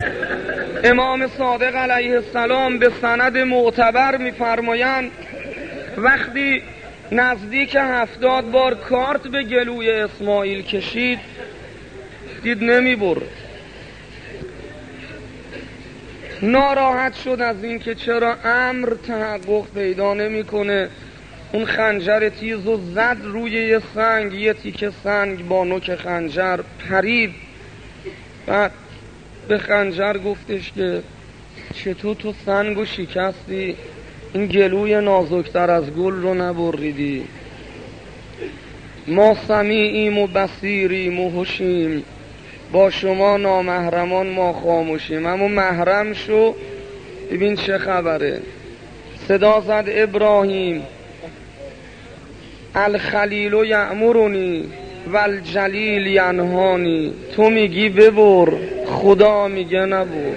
امام صادق علیه السلام به سند معتبر می‌فرمایند وقتی نزدیک 70 بار کارت به گلوی اسماعیل کشید، دید نمی‌بره. ناراحت شد از این که چرا امر تحقق پیدا نمی‌کنه. اون خنجر تیزو زد روی یه سنگ، یه تیکه سنگ با نوک خنجر پرید. بعد به خنجر گفتش که چطور تو سنگو شکستی، این گلوی نازکتر از گل رو نبریدی؟ ما سمیعیم و بصیریم و هوشیم، با شما نامحرمان ما خاموشیم. اما محرم شو ببین چه خبره. صدا زد ابراهیم الخلیل یأمرنی والجلیل ینهانی. تو میگی ببر، خدا میگه نبر.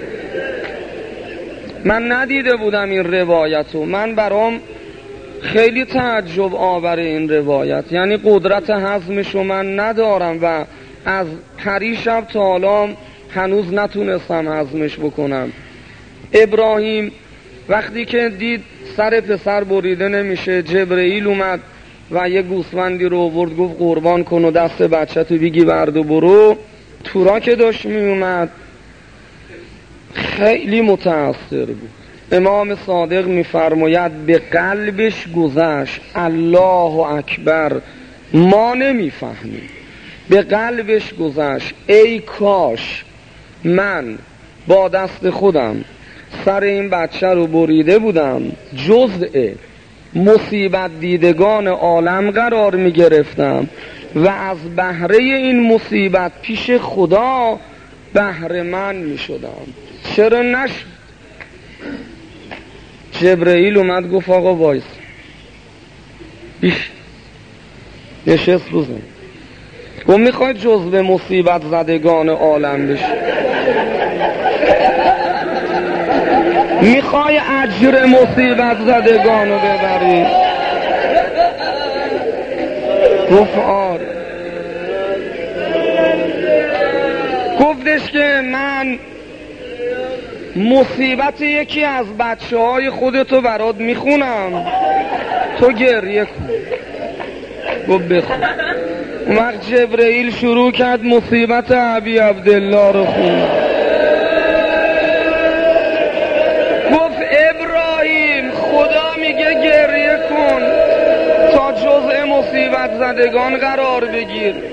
من ندیده بودم این روایتو، من برام خیلی تعجب آور این روایت، یعنی قدرت هضمشو من ندارم و از پریشب تا حالا هنوز نتونستم هضمش بکنم. ابراهیم وقتی که دید سر پسر بریده نمیشه، جبرئیل اومد و یه گوسفندی رو آورد، گفت قربان کن و دست بچه تو بگی برد و برو. تورا که داشت می اومد خیلی متأثر بود. امام صادق میفرماید به قلبش گذشت الله اکبر، ما نمیفهمیم. به قلبش گذشت ای کاش من با دست خودم سر این بچه رو بریده بودم، جزء مصیبت دیدگان عالم قرار می گرفتم و از بهره این مصیبت پیش خدا بهره من می شدم. چرا نشد؟ جبرئیل اومد گفت آقا وایس، نشست بزن. گفت میخوای جزء مصیبت زدگان عالم بشی؟ میخوای اجر مصیبت زدگان رو ببری؟ گفت آره. گفتش که من مصیبت یکی از بچه های خودتو برات میخونم، تو گریه کن. گفت بخون. اون وقت جبرئیل شروع کرد مصیبت ابی عبدالله رو خون. گفت ابراهیم خدا میگه گریه کن تا جزء مصیبت زدگان قرار بگیر.